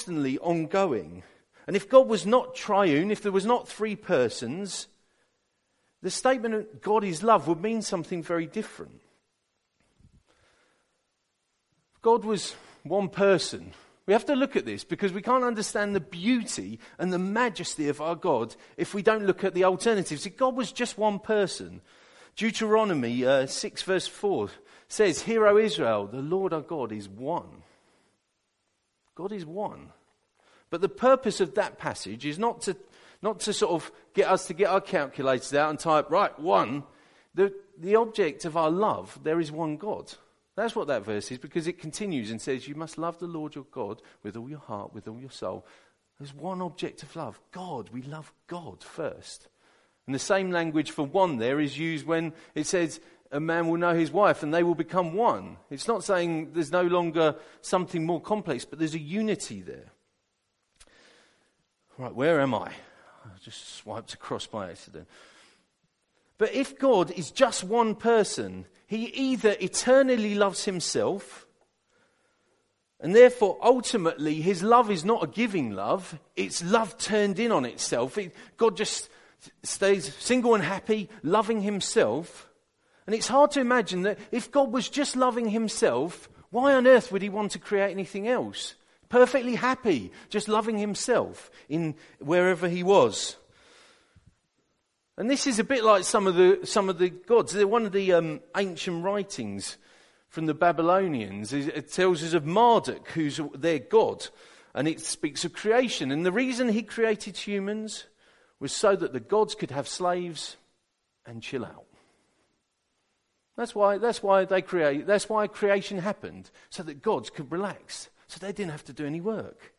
constantly ongoing. And if God was not triune, if there was not three persons, the statement of God is love would mean something very different. If God was one person, we have to look at this because we can't understand the beauty and the majesty of our God if we don't look at the alternatives. If God was just one person, Deuteronomy 6 verse 4 says, "Hear, O Israel, the Lord our God is one." God is one. But the purpose of that passage is not to sort of get us to get our calculators out and type, right, one. The object of our love, there is one God. That's what that verse is, because it continues and says, you must love the Lord your God with all your heart, with all your soul. There's one object of love, God. We love God first. And the same language for one there is used when it says a man will know his wife and they will become one. It's not saying there's no longer something more complex, but there's a unity there. Right, where am I? I just swiped across by accident. But if God is just one person, he either eternally loves himself, and therefore ultimately his love is not a giving love, it's love turned in on itself. God just stays single and happy, loving himself. And it's hard to imagine that if God was just loving himself, why on earth would he want to create anything else? Perfectly happy, just loving himself in wherever he was. And this is a bit like some of the gods. They're one of the ancient writings from the Babylonians. It tells us of Marduk, who's their god, and it speaks of creation. And the reason he created humans was so that the gods could have slaves and chill out. That's why creation happened, so that gods could relax, so they didn't have to do any work.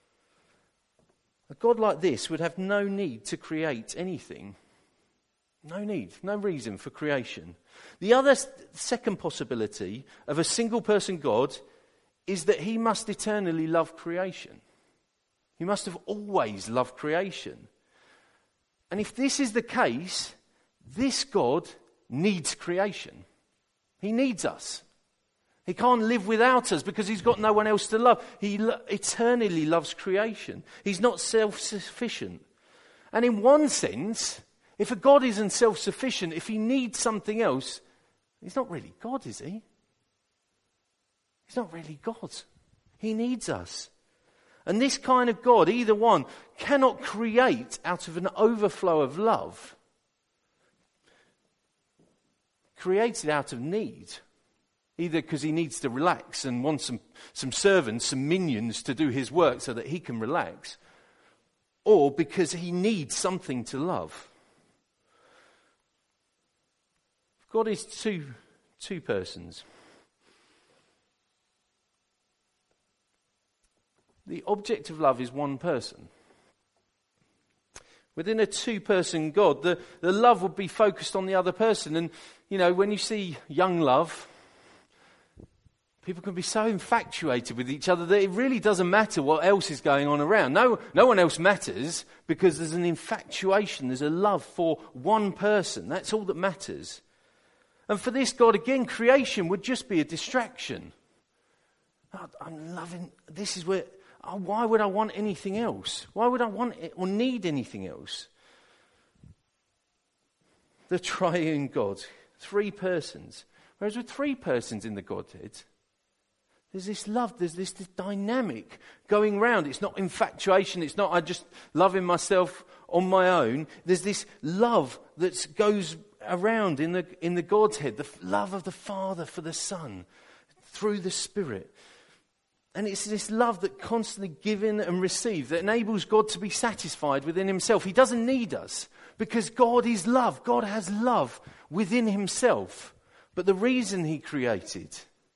A God like this would have no need to create anything. No need, no reason for creation. The other second possibility of a single person God is that he must eternally love creation. He must have always loved creation. And if this is the case, this God needs creation. He needs us. He can't live without us because he's got no one else to love. He eternally loves creation. He's not self-sufficient. And in one sense, if a God isn't self-sufficient, if he needs something else, he's not really God, is he? He's not really God. He needs us. And this kind of God, either one, cannot create out of an overflow of love. Creates it out of need. Either because he needs to relax and wants some servants, some minions to do his work so that he can relax. Or because he needs something to love. God is two persons. The object of love is one person. Within a two-person God, the love would be focused on the other person. And, you know, when you see young love, people can be so infatuated with each other that it really doesn't matter what else is going on around. No one else matters because there's an infatuation, there's a love for one person. That's all that matters. And for this God, again, creation would just be a distraction. I'm loving, this is where, why would I want anything else? Why would I want it or need anything else? The triune God, three persons. Whereas with three persons in the Godhead, there's this love, there's this dynamic going round. It's not infatuation, it's not I just loving myself on my own. There's this love that goes around in the Godhead, the love of the Father for the Son through the Spirit. And it's this love that constantly given and received that enables God to be satisfied within himself. He doesn't need us because God is love. God has love within himself. But the reason he created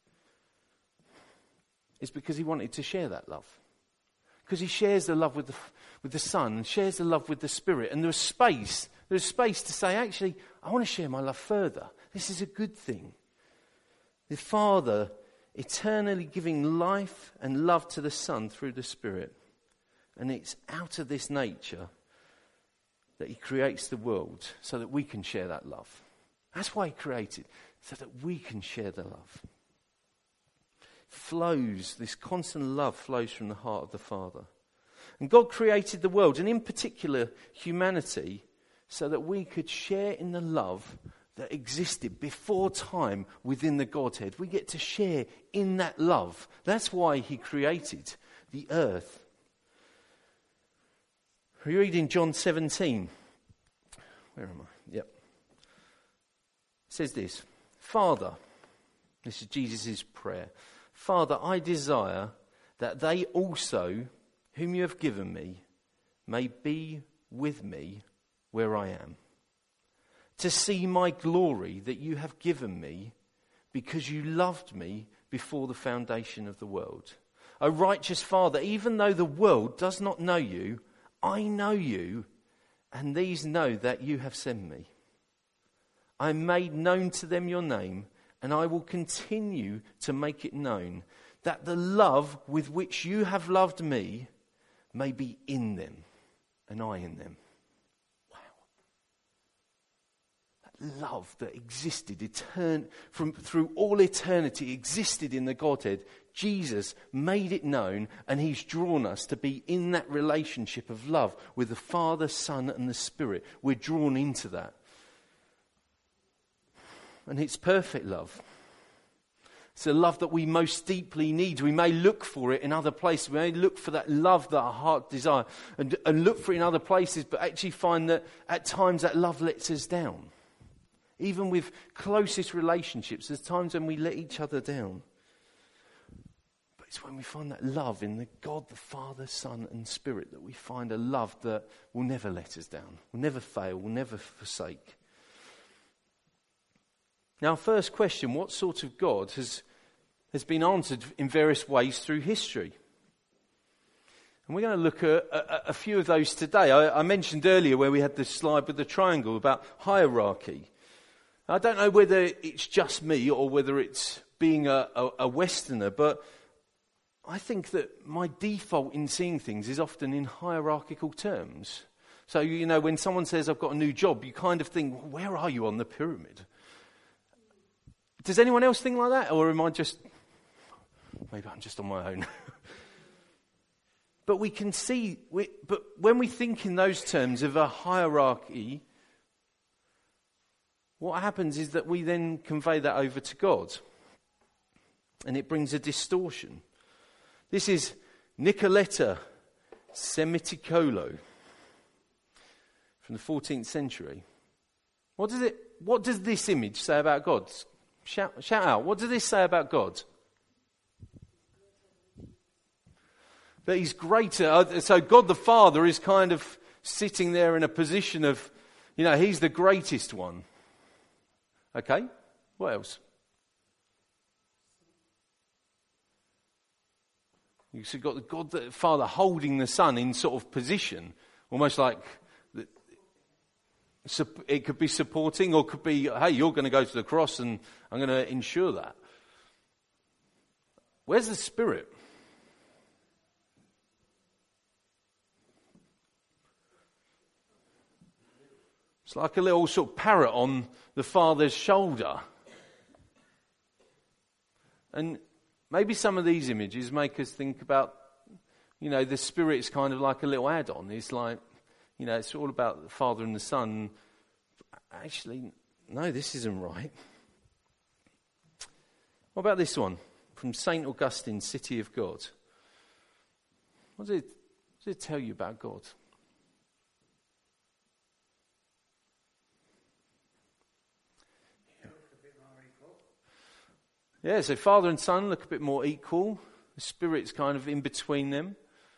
is because he wanted to share that love. Because he shares the love with the Son and shares the love with the Spirit. And there's space to say, actually, I want to share my love further. This is a good thing. The Father eternally giving life and love to the Son through the Spirit. And it's out of this nature that he creates the world so that we can share that love. That's why he created, so that we can share the love. flows, this constant love flows from the heart of the Father. And God created the world, and in particular humanity, so that we could share in the love that existed before time within the Godhead. We get to share in that love. That's why he created the earth. We read in John 17. Where am I? Yep. It says this, Father, this is Jesus' prayer, Father, I desire that they also, whom you have given me, may be with me where I am, to see my glory that you have given me because you loved me before the foundation of the world. O righteous Father, even though the world does not know you, I know you, and these know that you have sent me. I made known to them your name, and I will continue to make it known, that the love with which you have loved me may be in them, and I in them. Wow. That love that existed through all eternity, existed in the Godhead. Jesus made it known, and he's drawn us to be in that relationship of love with the Father, Son, and the Spirit. We're drawn into that. And it's perfect love. It's a love that we most deeply need. We may look for it in other places. We may look for that love that our heart desires and look for it in other places, but actually find that at times that love lets us down. Even with closest relationships, there's times when we let each other down. But it's when we find that love in the God, the Father, Son, and Spirit, that we find a love that will never let us down, will never fail, will never forsake. Now, first question, what sort of God has been answered in various ways through history? And we're going to look at a few of those today. I mentioned earlier where we had this slide with the triangle about hierarchy. I don't know whether it's just me or whether it's being a Westerner, but I think that my default in seeing things is often in hierarchical terms. So, you know, when someone says, I've got a new job, you kind of think, well, where are you on the pyramid? Does anyone else think like that? Or am I just, maybe I'm just on my own. But we can see, but when we think in those terms of a hierarchy, what happens is that we then convey that over to God. And it brings a distortion. This is Nicoletta Semiticolo from the 14th century. What does this image say about God? Shout out. What does this say about God? That he's greater. So God the Father is kind of sitting there in a position of, you know, he's the greatest one. Okay, what else? You've got the God the Father holding the Son in sort of position, almost like it could be supporting, or could be, hey, you're going to go to the cross and I'm going to ensure that. Where's the Spirit? It's like a little sort of parrot on the Father's shoulder. And maybe some of these images make us think about, you know, the Spirit's kind of like a little add-on. It's like, you know, it's all about the Father and the Son. Actually, no, this isn't right. What about this one? From St. Augustine, City of God. What does it tell you about God? Yeah, so Father and Son look a bit more equal. The Spirit's kind of in between them.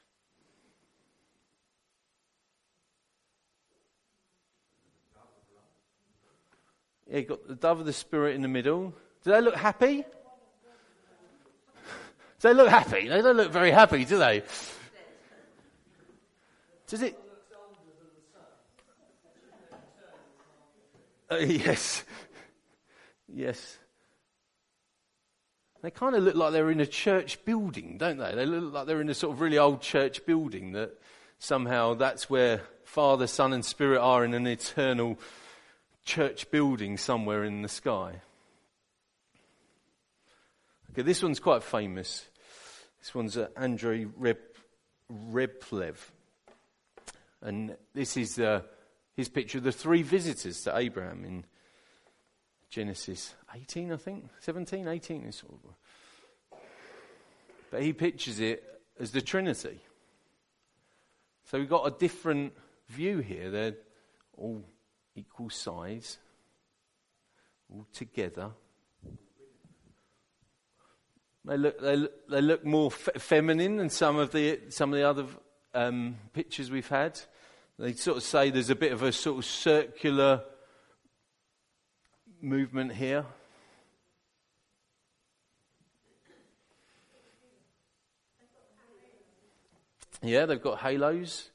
Yeah, you've got the dove of the Spirit in the middle. Do they look happy? Do they look happy? They don't look very happy, do they? Does it? Yes. Yes. They kind of look like they're in a church building, don't they? They look like they're in a sort of really old church building, that somehow that's where Father, Son and Spirit are, in an eternal church building somewhere in the sky. Okay, this one's quite famous. This one's Andrei Rublev. And this is his picture of the three visitors to Abraham in Genesis 18, I think. 17, 18. But he pictures it as the Trinity. So we've got a different view here. They're all equal size, all together. They look more feminine than some of the other pictures we've had. They sort of say there's a bit of a sort of circular movement here. Yeah, they've got halos.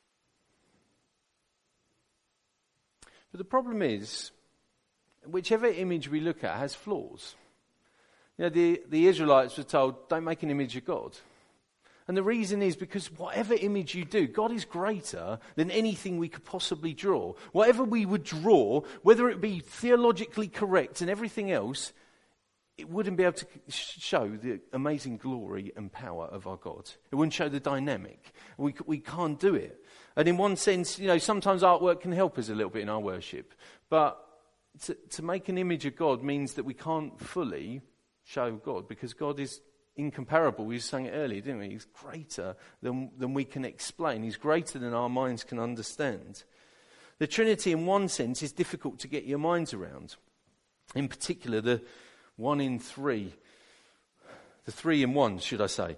But the problem is, whichever image we look at has flaws. You know, the Israelites were told, don't make an image of God. And the reason is because whatever image you do, God is greater than anything we could possibly draw. Whatever we would draw, whether it be theologically correct and everything else, it wouldn't be able to show the amazing glory and power of our God. It wouldn't show the dynamic. We can't do it. And in one sense, you know, sometimes artwork can help us a little bit in our worship. But to make an image of God means that we can't fully show God, because God is incomparable. We were saying it earlier, didn't we? He's greater than we can explain. He's greater than our minds can understand. The Trinity, in one sense, is difficult to get your minds around. In particular, the 1 in 3, the 3 in 1, should I say.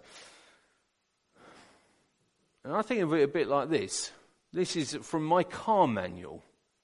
And I think of it a bit like this. This is from my car manual.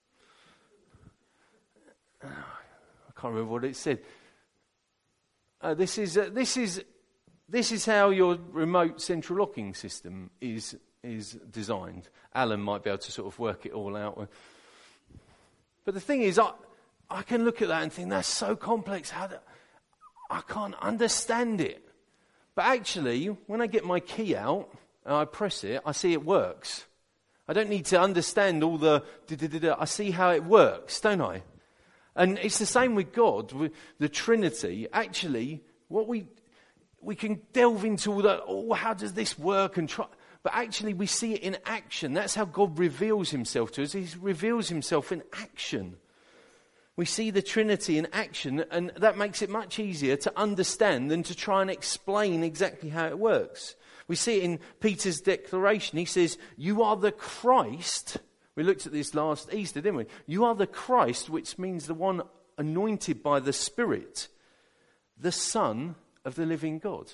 I can't remember what it said. This is how your remote central locking system is designed. Alan might be able to sort of work it all out. But the thing is, I can look at that and think, that's so complex. I can't understand it. But actually, when I get my key out and I press it, I see it works. I don't need to understand all the I see how it works, don't I? And it's the same with God, with the Trinity. Actually, what we can delve into all that, how does this work? But actually we see it in action. That's how God reveals himself to us. He reveals himself in action. We see the Trinity in action, and that makes it much easier to understand than to try and explain exactly how it works. We see it in Peter's declaration. He says, you are the Christ. We looked at this last Easter, didn't we? You are the Christ, which means the one anointed by the Spirit, the Son of the living God.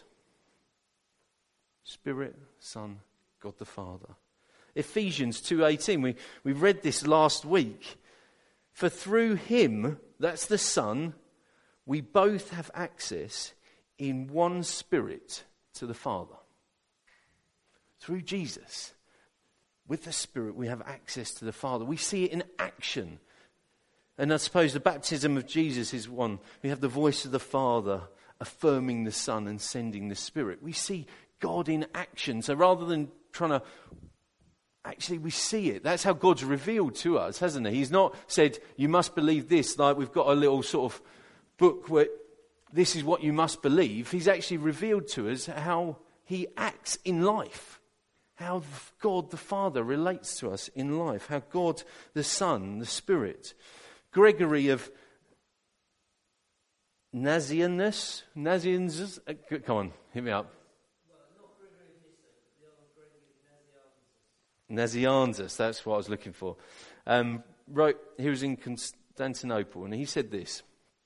Spirit, Son, God the Father. Ephesians 2:18, we read this last week. For through him, that's the Son, we both have access in one Spirit to the Father. Through Jesus, with the Spirit, we have access to the Father. We see it in action. And I suppose the baptism of Jesus is one. We have the voice of the Father affirming the Son and sending the Spirit. We see God in action. So rather than trying to... Actually, we see it. That's how God's revealed to us, hasn't he? He's not said, you must believe this, like we've got a little sort of book where this is what you must believe. He's actually revealed to us how he acts in life. How God the Father relates to us in life. How God the Son, the Spirit. Gregory of Nazianzus. Come on, hit me up. Well, not Gregory of Nyssa, but the other Gregory of Nazianzus. Nazianzus, that's what I was looking for. He was in Constantinople, and he said this.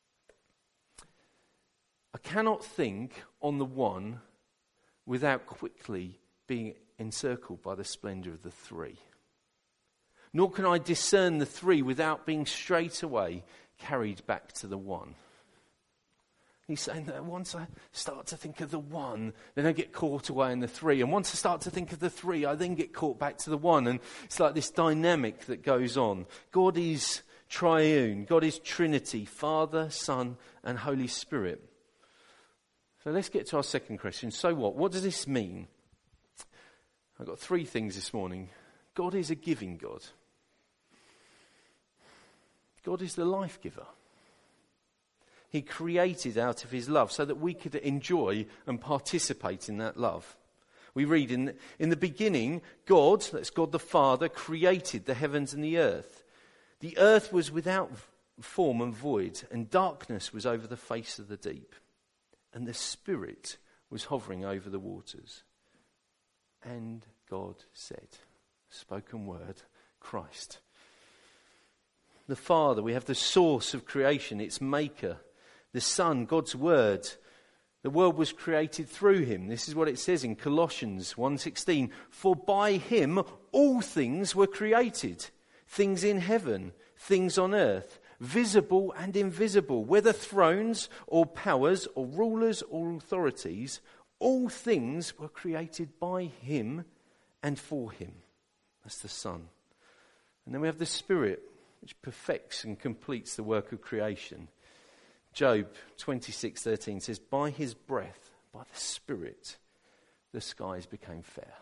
I cannot think on the one without quickly being encircled by the splendour of the three. Nor can I discern the three without being straight away carried back to the one. He's saying that once I start to think of the one, then I get caught away in the three. And once I start to think of the three, I then get caught back to the one. And it's like this dynamic that goes on. God is triune. God is Trinity, Father, Son, and Holy Spirit. So let's get to our second question. So what? What does this mean? I've got 3 things this morning. God is a giving God. God is the life giver. he created out of his love so that we could enjoy and participate in that love. We read in the beginning, God, that's God the Father, created the heavens and the earth. The earth was without form and void, and darkness was over the face of the deep. And the Spirit was hovering over the waters. And God said, spoken word, Christ. The Father, we have the source of creation, its maker. The Son, God's word. The world was created through him. This is what it says in Colossians 1:16. For by him all things were created. Things in heaven, things on earth, visible and invisible, whether thrones or powers or rulers or authorities, all things were created by him and for him. That's the Son. And then we have the Spirit, which perfects and completes the work of creation. Job 26:13 says, by his breath, by the Spirit, the skies became fair.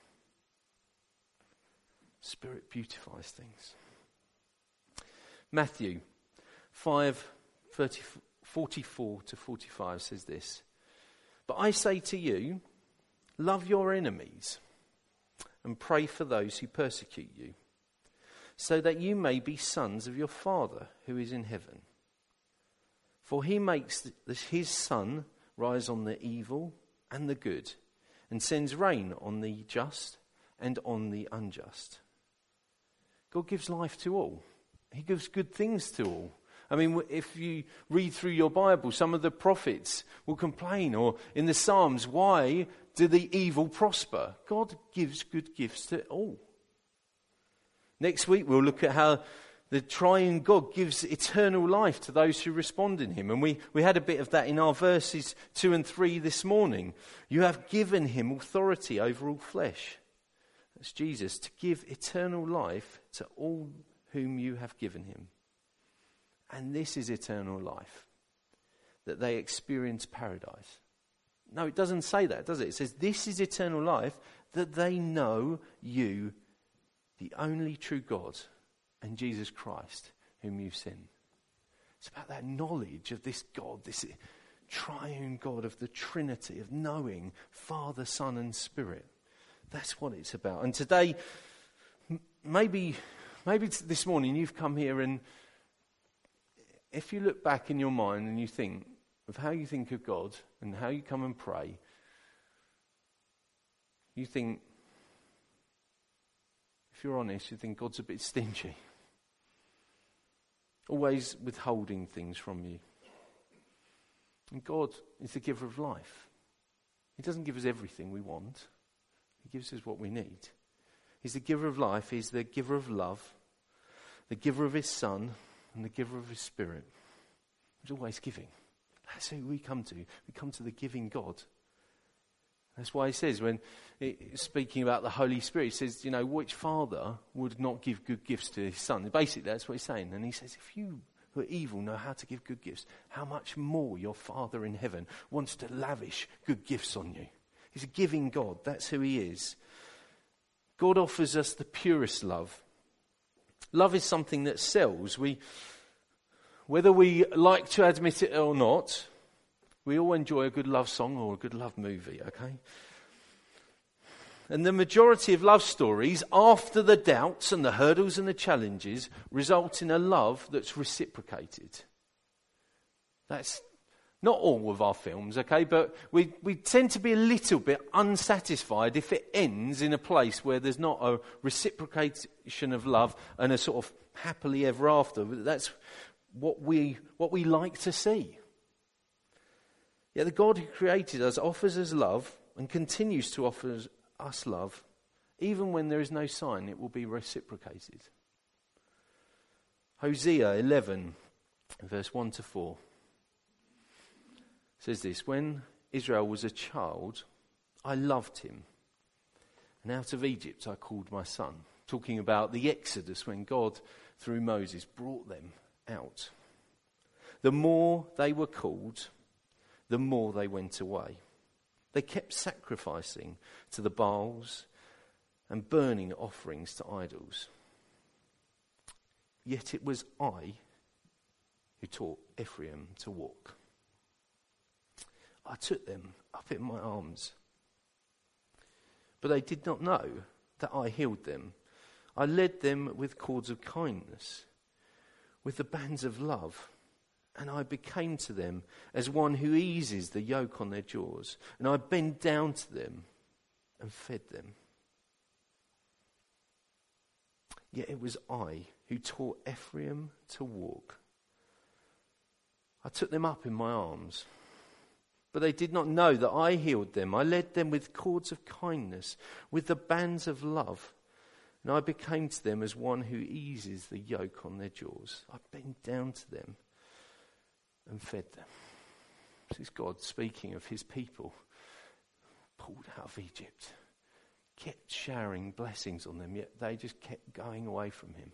Spirit beautifies things. Matthew 5:44-45 says this, but I say to you, love your enemies and pray for those who persecute you, so that you may be sons of your Father who is in heaven. For he makes his sun rise on the evil and the good, and sends rain on the just and on the unjust. God gives life to all. He gives good things to all. I mean, if you read through your Bible, some of the prophets will complain, or in the Psalms, why do the evil prosper? God gives good gifts to all. Next week we'll look at how the triune God gives eternal life to those who respond in him. And we had a bit of that in our verses 2 and 3 this morning. You have given him authority over all flesh. That's Jesus, to give eternal life to all whom you have given him. And this is eternal life, that they experience paradise. No, it doesn't say that, does it? It says this is eternal life, that they know you, the only true God, and Jesus Christ, whom you've sent. It's about that knowledge of this God, this triune God of the Trinity, of knowing Father, Son, and Spirit. That's what it's about. And today, maybe this morning you've come here, and if you look back in your mind and you think of how you think of God and how you come and pray, you think, if you're honest, you think God's a bit stingy. Always withholding things from you. And God is the giver of life. He doesn't give us everything we want. He gives us what we need. He's the giver of life. He's the giver of love, the giver of his Son, and the giver of his Spirit. He's always giving. That's who we come to. We come to the giving God. That's why he says, when speaking about the Holy Spirit, he says, you know, which father would not give good gifts to his son? Basically, that's what he's saying. And he says, if you who are evil know how to give good gifts, how much more your Father in heaven wants to lavish good gifts on you. He's a giving God. That's who he is. God offers us the purest love. Love is something that sells. Whether we like to admit it or not, we all enjoy a good love song or a good love movie, okay? And the majority of love stories, after the doubts and the hurdles and the challenges, result in a love that's reciprocated. That's not all of our films, okay? But we tend to be a little bit unsatisfied if it ends in a place where there's not a reciprocation of love and a sort of happily ever after. That's what we like to see. Yet the God who created us offers us love and continues to offer us love, even when there is no sign it will be reciprocated. Hosea 11, verse 1-4 says this: when Israel was a child, I loved him, and out of Egypt I called my son. Talking about the Exodus, when God, through Moses, brought them out. The more they were called, the more they went away. They kept sacrificing to the Baals and burning offerings to idols. Yet it was I who taught Ephraim to walk. I took them up in my arms, but they did not know that I healed them. I led them with cords of kindness, with the bands of love, and I became to them as one who eases the yoke on their jaws, and I bent down to them and fed them. Yet it was I who taught Ephraim to walk. I took them up in my arms, but they did not know that I healed them. I led them with cords of kindness, with the bands of love, and I became to them as one who eases the yoke on their jaws. I bent down to them and fed them. This is God speaking of his people, pulled out of Egypt, kept showering blessings on them, yet they just kept going away from him.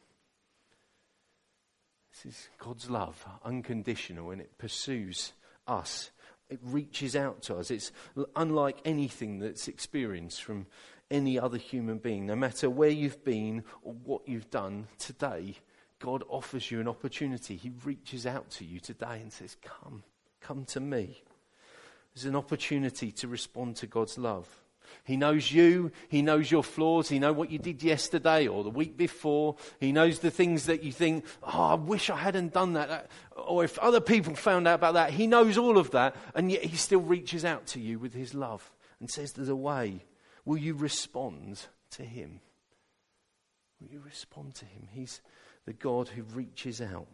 This is God's love, unconditional, and it pursues us. It reaches out to us. It's unlike anything that's experienced from any other human being. No matter where you've been or what you've done today, God offers you an opportunity. He reaches out to you today and says, come to me. There's an opportunity to respond to God's love. He knows you. He knows your flaws. He knows what you did yesterday or the week before. He knows the things that you think, I wish I hadn't done that. Or if other people found out about that, he knows all of that. And yet he still reaches out to you with his love and says, there's a way. Will you respond to him? Will you respond to him? He's the God who reaches out.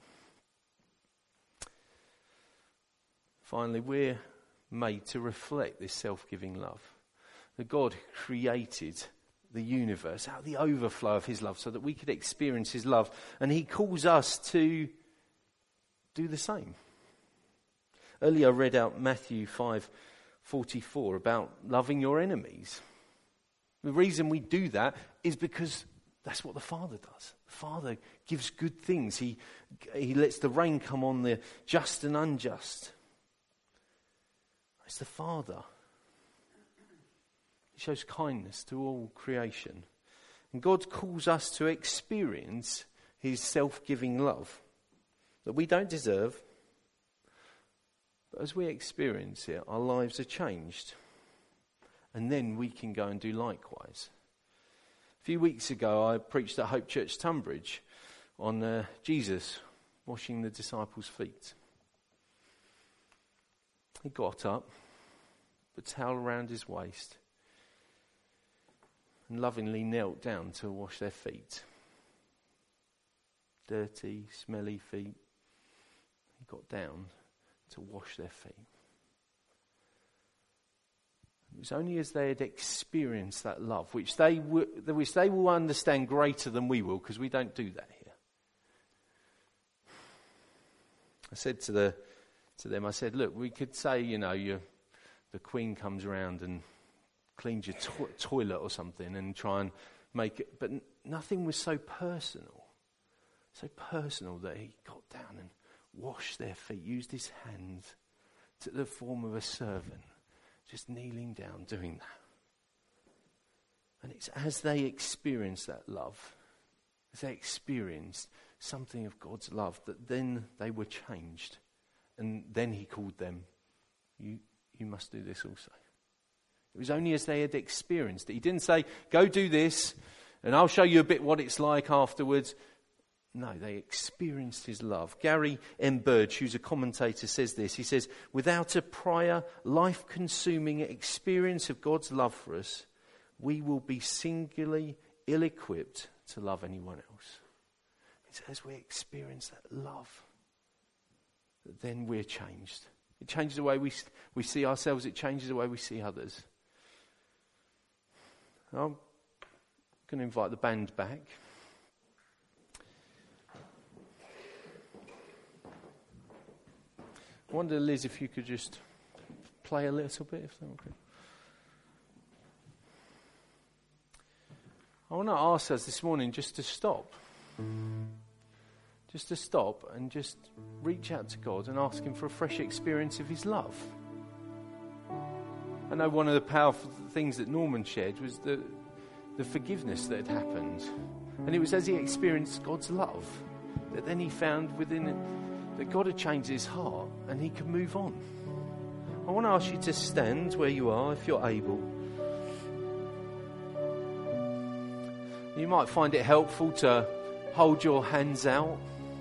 Finally, we're made to reflect this self-giving love. The God who created the universe out of the overflow of his love so that we could experience his love. And he calls us to do the same. Earlier I read out Matthew 5:44 about loving your enemies. The reason we do that is because that's what the Father does. The Father gives good things. He lets the rain come on the just and unjust. It's the Father. He shows kindness to all creation. And God calls us to experience his self-giving love that we don't deserve. But as we experience it, our lives are changed. And then we can go and do likewise. A few weeks ago, I preached at Hope Church Tunbridge on Jesus washing the disciples' feet. He got up, put a towel around his waist, and lovingly knelt down to wash their feet. Dirty, smelly feet. He got down to wash their feet. It was only as they had experienced that love, which they will understand greater than we will, because we don't do that here. I said to them, I said, look, we could say, the Queen comes around and cleans your toilet or something and try and make it, but nothing was so personal that he got down and washed their feet, used his hand, took the form of a servant, just kneeling down, doing that. And it's as they experienced that love, as they experienced something of God's love, that then they were changed. And then he called them, you must do this also. It was only as they had experienced it. He didn't say, go do this, and I'll show you a bit what it's like afterwards. No, they experienced his love. Gary M. Burge, who's a commentator, says this. He says, without a prior, life-consuming experience of God's love for us, we will be singularly ill-equipped to love anyone else. It's as we experience that love that then we're changed. It changes the way we see ourselves. It changes the way we see others. I'm going to invite the band back. I wonder, Liz, if you could just play a little bit, if that's okay. I want to ask us this morning just to stop. Just to stop and just reach out to God and ask him for a fresh experience of his love. I know one of the powerful things that Norman shared was the forgiveness that had happened. And it was as he experienced God's love that then he found within that God had changed his heart and he could move on. I want to ask you to stand where you are if you're able. You might find it helpful to hold your hands out.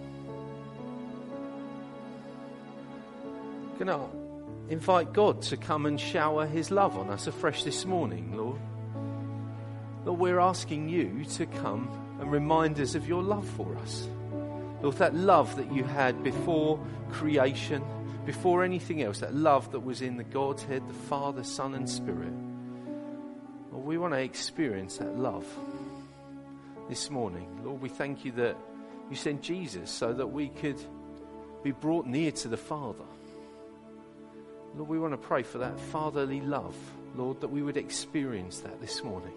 I'm going to invite God to come and shower his love on us afresh this morning, Lord. Lord, we're asking you to come and remind us of your love for us. Lord, that love that you had before creation, before anything else, that love that was in the Godhead, the Father, Son and Spirit. Lord, we want to experience that love this morning. Lord, we thank you that you sent Jesus so that we could be brought near to the Father. Lord, we want to pray for that fatherly love, Lord, that we would experience that this morning.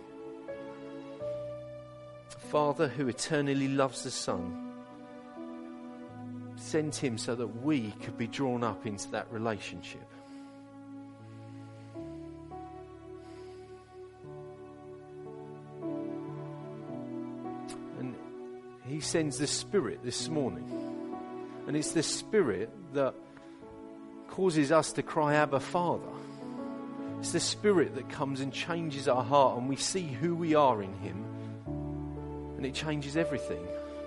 Father who eternally loves the Son, sent him so that we could be drawn up into that relationship. And he sends the Spirit this morning. And it's the Spirit that causes us to cry, Abba, Father. It's the Spirit that comes and changes our heart and we see who we are in him. And it changes everything.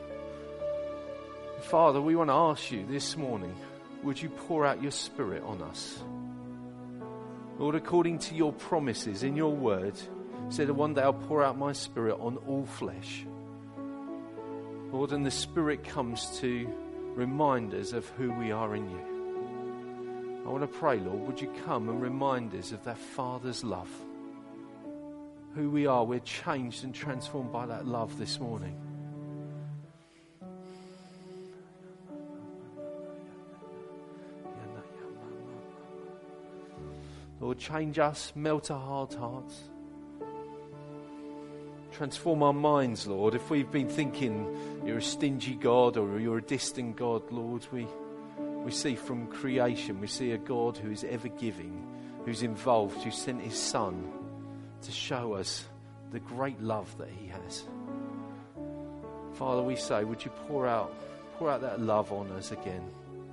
Father, we want to ask you this morning, would you pour out your Spirit on us? Lord, according to your promises in your word, you said that one day I'll pour out my Spirit on all flesh. Lord, and the Spirit comes to remind us of who we are in you. I want to pray, Lord, would you come and remind us of that Father's love? Who we are, we're changed and transformed by that love this morning. Lord, change us, melt our hard hearts. Transform our minds, Lord. If we've been thinking you're a stingy God or you're a distant God, Lord, we see from creation, we see a God who is ever giving, who's involved, who sent his Son to show us the great love that he has. Father, we say, would you pour out that love on us again?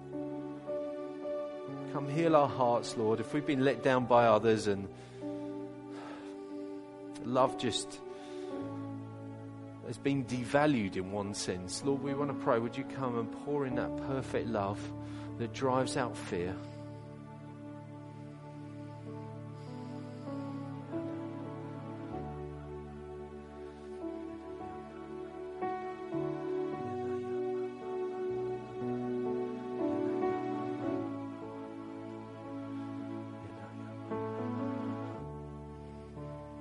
Come heal our hearts, Lord. If we've been let down by others and love just has been devalued in one sense, Lord, we want to pray, would you come and pour in that perfect love that drives out fear?